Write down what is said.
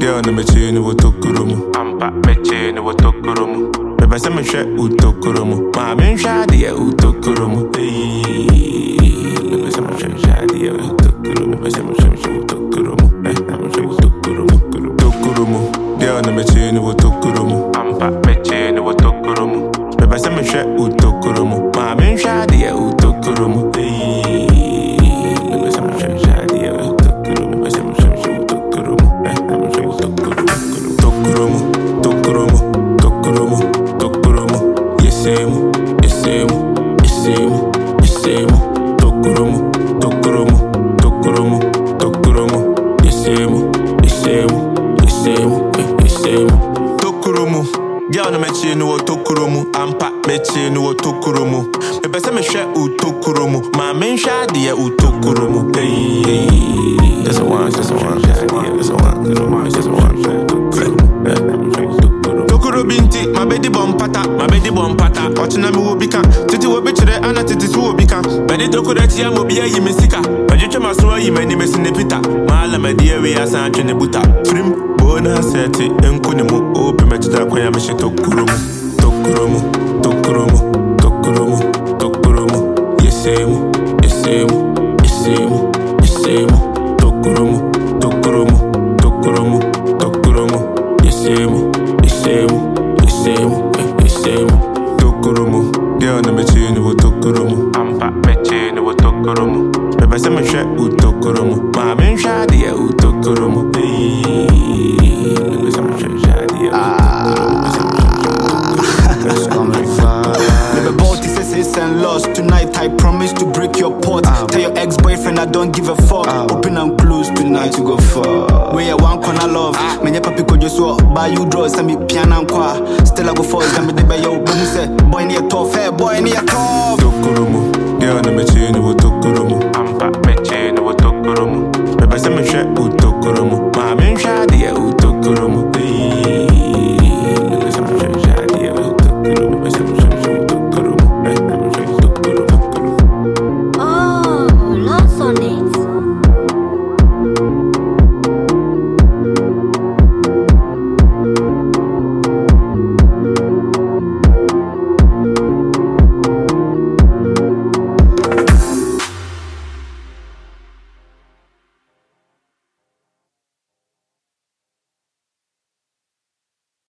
girl na me chini wo tokurumu. Ampa me chini wo tokurumu. Me basa me shwe utokurumu. Ma me shadi ya utokurumu. Me basa me shwe shadi ya utokurumu. Me basa me shwe utokurumu. Me shwe utokurumu. Tokurumu, girl na me chini wo tokurumu. Ampa me chini wo tokurumu. Me basa me shwe utokurumu. Ma me shadi ya utokurumu. Me basa me shwe shadi ya utokurumu. Me basa me shwe utokurumu. Tokurumu, tokurumu, tokurumu, tokurumu. Yesemu, yesemu, yesemu, yesemu. Tokurumu, tokurumu, tokurumu, tokurumu. Yesemu, yesemu, yesemu, yesemu. Tokurumu, girl na me chini wo tokurumu. Ampa me chini wo tokurumu. Me besa me shwe utokurumu. Ma me shadi ya utokurumu. That's a one, that's a one, that's a one, that's a one, that's a one. Tokuro binti, my baby bompata, my baby bompata. Watching me wobika, titi wobichre, ana titi su wobika. Bedi tokureti ya mobia yimisika. Bajiche maswa yimeni mesinepita. Maala media we asa chene buta. Frim, bona seti, enkuni mu opi mechita kwaya meshe tokurumu. Tokurumu, tokurumu, tokurumu, tokurumu. Yesemu, yesemu, yesemu, yesemu. Tokurumu, tokurumu, tokurumu, tokurumu. Yesemu, yesemu, yesemu, yesemu. Tokurumu, girl na me chini wo tokurumu. Ampa me chini wo tokurumu. Me basa me shwe utokurumu. Ma me shadi ya utokurumu. Me basa me shwe shadi ya Never bought this SS and lost. Tonight I promise to break your pot. Tell your ex-boyfriend I don't give a fuck. Open and close tonight you go far. Where you want corner love. Many papi could just walk buy you draws and me piano and qua. Still I go first and me the bay yo. But you say boy near tough, hey boy near tough. Tokurumu, girl na me chini wo tokurumu. Ampa me chini wo tokurumu. Me basa me shwe